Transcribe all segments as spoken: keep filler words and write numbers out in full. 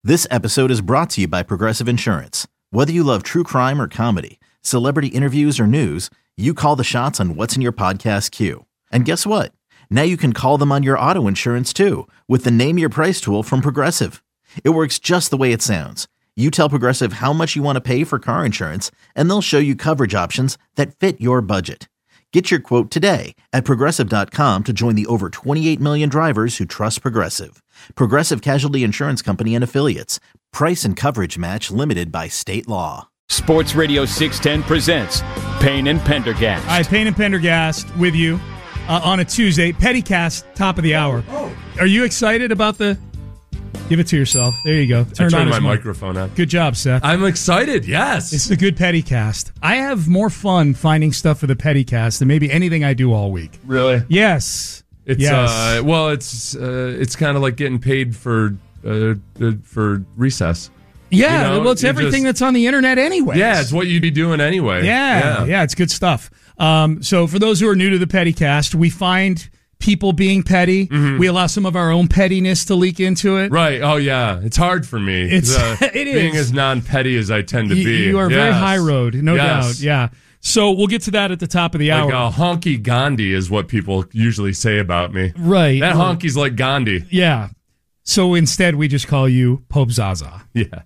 This episode is brought to you by Progressive Insurance. Whether you love true crime or comedy, celebrity interviews or news, you call the shots on what's in your podcast queue. And guess what? Now you can call them on your auto insurance too with the Name Your Price tool from Progressive. It works just the way it sounds. You tell Progressive how much you want to pay for car insurance, and they'll show you coverage options that fit your budget. Get your quote today at Progressive dot com to join the over twenty-eight million drivers who trust Progressive. Progressive Casualty Insurance Company and Affiliates. Price and coverage match limited by state law. Sports Radio six ten presents Payne and Pendergast. All right, Payne and Pendergast with you uh, on a Tuesday. Pettycast, top of the hour. Are you excited about the... Give it to yourself. There you go. Turn on my microphone on. Good job, Seth. I'm excited, yes. It's a good Pettycast. I have more fun finding stuff for the Pettycast than maybe anything I do all week. Really? Yes. It's yes. uh well, it's uh, it's kind of like getting paid for uh, uh, for recess. Yeah, you know, well, it's everything just, that's on the internet anyway. Yeah, it's what you'd be doing anyway. Yeah, yeah, yeah, it's good stuff. Um, so for those who are new to the Pettycast, we find people being petty. Mm-hmm. We allow some of our own pettiness to leak into it. Right. Oh, yeah. It's hard for me. It's uh, it is. Being as non-petty as I tend to be. You, you are yes. very high road, no yes. doubt. Yeah. So we'll get to that at the top of the hour. Like a honky Gandhi is what people usually say about me. Right. That right. honky's like Gandhi. Yeah. So instead, we just call you Pope Zaza. Yeah.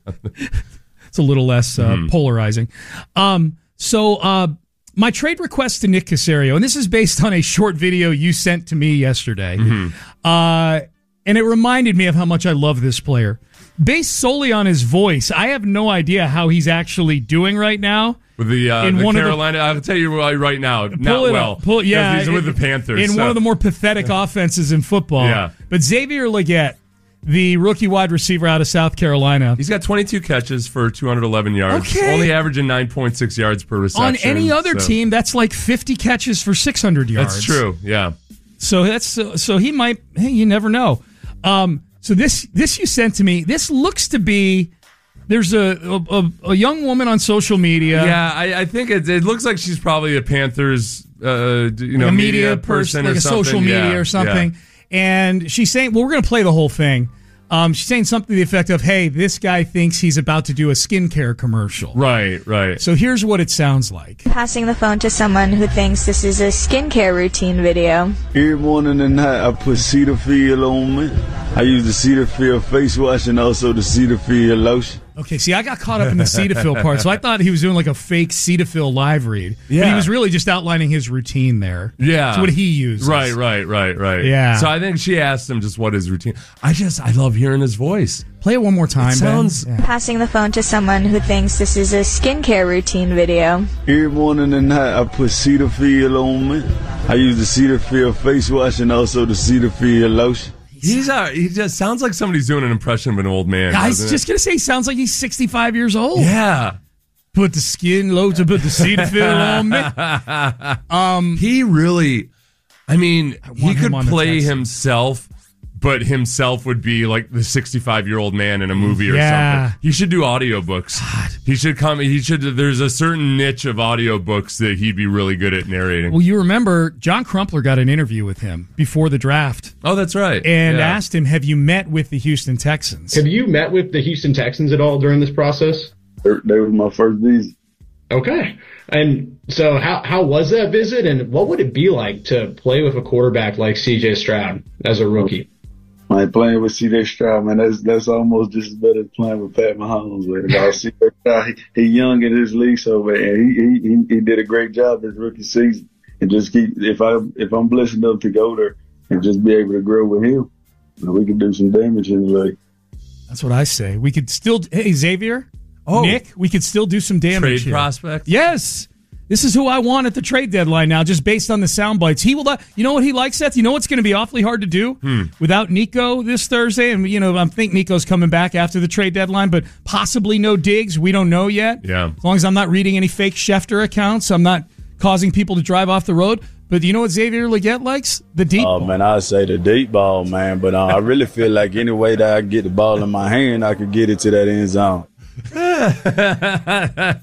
It's a little less uh, mm. polarizing. Um. So, uh, my trade request to Nick Caserio, and this is based on a short video you sent to me yesterday, mm-hmm. uh, and it reminded me of how much I love this player. Based solely on his voice, I have no idea how he's actually doing right now. With the, uh, in the one Carolina, the, I'll tell you right now, not well. Up, pull, yeah, he's with the Panthers. In so. one of the more pathetic offenses in football. Yeah. But Xavier Legette, the rookie wide receiver out of South Carolina. He's got twenty-two catches for two hundred eleven yards. Okay. Only averaging nine point six yards per reception. On any other so. team, that's like fifty catches for six hundred yards. That's true, yeah. So that's so, so he might, hey, you never know. Um, so this this you sent to me, this looks to be, there's a a, a young woman on social media. Yeah, I, I think it, it looks like she's probably a Panthers uh, you know, like a media, media person, like or a something. social media yeah, or something. Yeah. And she's saying, well, we're going to play the whole thing. Um, she's saying something to the effect of, hey, this guy thinks he's about to do a skincare commercial. Right, right. So here's what it sounds like. Passing the phone to someone who thinks this is a skincare routine video. Every morning and night I put Cetaphil on me. I use the Cetaphil face wash and also the Cetaphil lotion. Okay, see, I got caught up in the Cetaphil part, so I thought he was doing like a fake Cetaphil live read. Yeah. But he was really just outlining his routine there. Yeah. That's what he uses. Right, right, right, right. Yeah. So I think she asked him just what his routine. I just, I love hearing his voice. Play it one more time, it sounds, Ben. Yeah. Passing the phone to someone who thinks this is a skincare routine video. Every morning and night I put Cetaphil on me. I use the Cetaphil face wash and also the Cetaphil lotion. He's a, he just sounds like somebody's doing an impression of an old man. I was just going to say, he sounds like he's sixty-five years old. Yeah. Put the skin low to put the Cetaphil on me. Um, he really, I mean, I he could play himself, but himself would be like the sixty-five-year-old man in a movie or yeah. something. He should do audiobooks. God. He should come, he should, there's a certain niche of audiobooks that he'd be really good at narrating. Well, you remember, John Crumpler got an interview with him before the draft. Oh, that's right. And yeah. asked him, have you met with the Houston Texans? Have you met with the Houston Texans at all during this process? They were my first visit. Okay. And so how how was that visit, and what would it be like to play with a quarterback like C J Stroud as a rookie? Man, playing with C J Stroud, man, that's that's almost just as bad as playing with Pat Mahomes. Man. C J Stroud, he, he young in his league, so man, he, he he did a great job this rookie season. And just keep, if I if I'm blessed enough to go there and just be able to grow with him, we can do some damage in the league. That's what I say. We could still, hey Xavier, oh, Nick, we could still do some damage. Trade here. prospect. Yes. This is who I want at the trade deadline now, just based on the sound bites. He will. You know what he likes, Seth? You know what's going to be awfully hard to do hmm. without Nico this Thursday? And, you know, I think Nico's coming back after the trade deadline, but possibly no Diggs. We don't know yet. Yeah. As long as I'm not reading any fake Schefter accounts, I'm not causing people to drive off the road. But you know what Xavier Legette likes? The deep oh, ball. man, I'd say the deep ball, man. But uh, I really feel like any way that I can get the ball in my hand, I could get it to that end zone.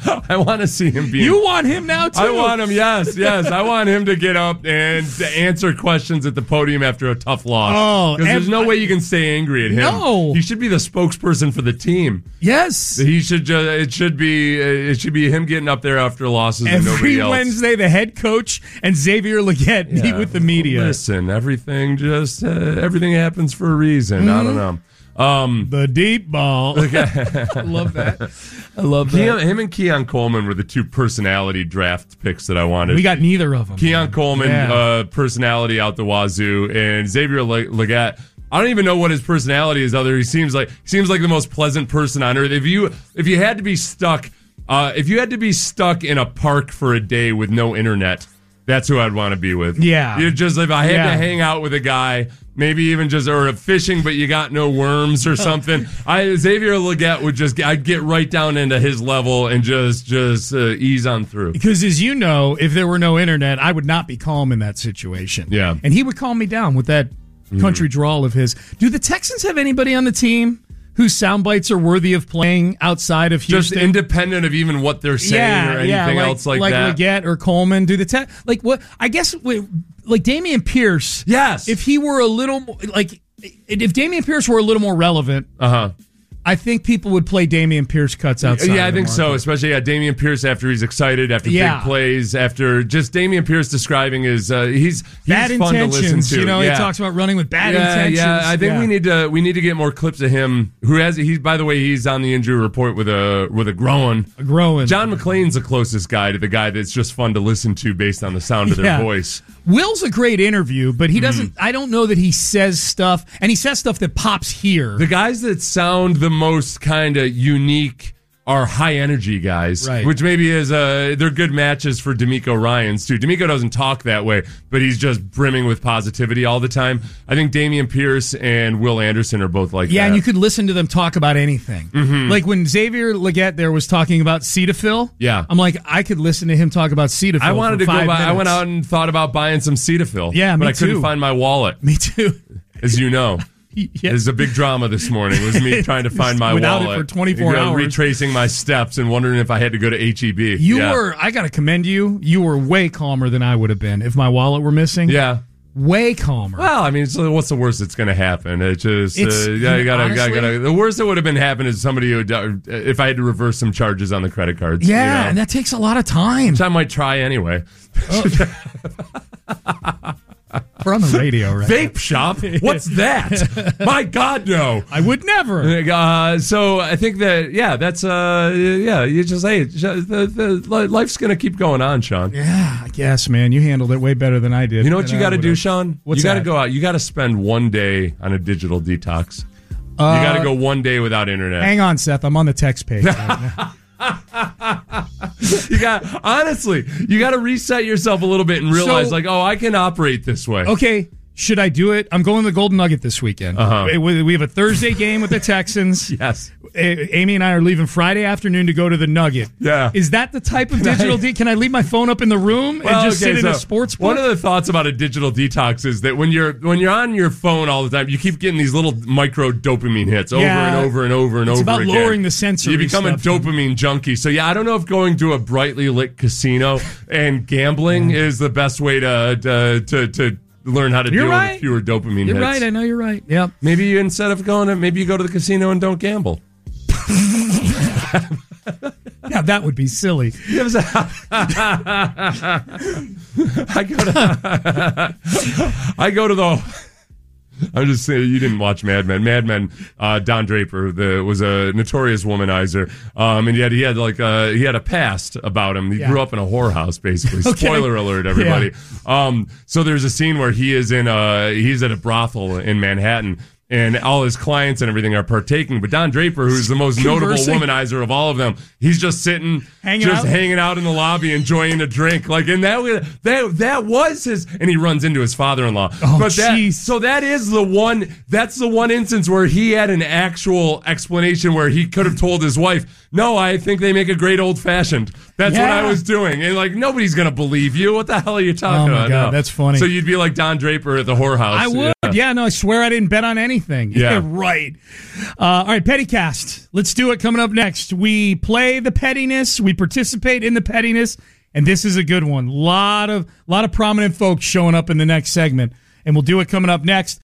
I want to see him be. You want him now too? I want him. Yes, yes. I want him to get up and to answer questions at the podium after a tough loss. Oh, because there's no way you can stay angry at him. No, he should be the spokesperson for the team. Yes, he should. Just, it should be. It should be him getting up there after losses. Every and nobody else. Wednesday, the head coach and Xavier Legette yeah. meet with the media. Listen, everything just uh, everything happens for a reason. Mm-hmm. I don't know. Um, the deep ball. Okay. I love that. I love that. Keon, him and Keon Coleman were the two personality draft picks that I wanted. We got neither of them. Keon Coleman, yeah. uh, personality out the wazoo, and Xavier Legette. I don't even know what his personality is. Other, he seems like he seems like the most pleasant person on earth. If you if you had to be stuck, uh, if you had to be stuck in a park for a day with no internet, that's who I'd want to be with. Yeah, you just if I had yeah. to hang out with a guy. Maybe even just or fishing, but you got no worms or something. I Xavier Legette would just I'd get right down into his level and just just uh, ease on through. Because as you know, if there were no internet, I would not be calm in that situation. Yeah, and he would calm me down with that country mm. drawl of his. Do the Texans have anybody on the team whose sound bites are worthy of playing outside of Houston? Just independent of even what they're saying yeah, or anything yeah, like, else like, like that. Like Legette or Coleman. Do the te- like what? I guess like Dameon Pierce. Yes, if he were a little more, like if Dameon Pierce were a little more relevant. Uh huh. I think people would play Dameon Pierce cuts outside. Yeah, I think so. Especially yeah, Dameon Pierce after he's excited, after yeah. big plays, after just Dameon Pierce describing his uh, he's, he's bad fun intentions. to listen to. You know, yeah. he talks about running with bad yeah, intentions. Yeah, I think yeah. we need to we need to get more clips of him. Who has he's by the way he's on the injury report with a with a groin. A groin. John McClain's the closest guy to the guy that's just fun to listen to based on the sound of their yeah. voice. Will's a great interview, but he doesn't. Mm. I don't know that he says stuff, and he says stuff that pops here. The guys that sound the most kind of unique are high energy guys, right. which maybe is uh they're good matches for D'Amico Ryans too. D'Amico doesn't talk that way, but he's just brimming with positivity all the time. I think Dameon Pierce and Will Anderson are both like yeah, that. and you could listen to them talk about anything. Mm-hmm. Like when Xavier Legette there was talking about Cetaphil. Yeah, I'm like I could listen to him talk about Cetaphil. I wanted for to go five buy. minutes. I went out and thought about buying some Cetaphil. Yeah, me but I couldn't too. find my wallet. Me too. As you know. Yeah. It was a big drama this morning. It was me trying to find my Without wallet it for twenty-four you know, hours, retracing my steps and wondering if I had to go to H E B. You yeah. were. I got to commend you. You were way calmer than I would have been if my wallet were missing. Yeah. Way calmer. Well, I mean, so what's the worst that's going to happen? It just, uh, yeah, you gotta, honestly, gotta, the worst that would have been happened is somebody who, uh, if I had to reverse some charges on the credit cards. Yeah, you know? and that takes a lot of time. Which I might try anyway. Oh. We're on the radio, right? Vape shop? What's that? My God, no! I would never. Uh, so I think that yeah, that's uh, yeah. You just hey, the, the life's gonna keep going on, Sean. Yeah, I guess, man. You handled it way better than I did. You know what you got to do, Sean? What's you got to that? go out. You got to spend one day on a digital detox. Uh, you got to go one day without internet. Hang on, Seth. I'm on the text page. Right now. You got honestly, you got to reset yourself a little bit and realize, So- like, oh, I can operate this way. Okay, should I do it? I'm going to the Golden Nugget this weekend. Uh-huh. We we have a Thursday game with the Texans. Yes. A- Amy and I are leaving Friday afternoon to go to the Nugget. Yeah. Is that the type of digital? De- can I leave my phone up in the room Well, and just okay, sit so in a sports book? One of the thoughts about a digital detox is that when you're when you're on your phone all the time, you keep getting these little micro dopamine hits over Yeah. and over and over and It's over about again. lowering the sensory You become stuff. a dopamine junkie. So yeah, I don't know if going to a brightly lit casino and gambling is the best way to to to, to learn how to You're deal right. with fewer dopamine You're hits. right. I know you're right. Yep. Maybe you, instead of going to, maybe you go to the casino and don't gamble. Yeah, that would be silly. I go to I go to the I'm just saying, you didn't watch Mad Men. Mad Men, uh, Don Draper the, was a notorious womanizer, um, and yet he had like a, he had a past about him. He Yeah. grew up in a whorehouse, basically. Okay. Spoiler alert, everybody. Yeah. Um, so there's a scene where he is in a he's at a brothel in Manhattan. And all his clients and everything are partaking. But Don Draper, who's the most notable Conversing. womanizer of all of them, he's just sitting, Hanging just out? hanging out in the lobby, enjoying a drink. Like, and that was, that, that was his, and he runs into his father-in-law. Oh, but that, jeez. so that is the one, that's the one instance where he had an actual explanation where he could have told his wife, no, I think they make a great old-fashioned. That's what Yeah. I was doing. And like, nobody's going to believe you. What the hell are you talking Oh, my about? God, No. that's funny. So you'd be like Don Draper at the whorehouse. I would. yeah, no, I swear I didn't bet on anything. Yeah. yeah right. Uh, all right, Pettycast. Let's do it coming up next. We play the pettiness. We participate in the pettiness. And this is a good one. A lot of, lot of prominent folks showing up in the next segment. And we'll do it coming up next.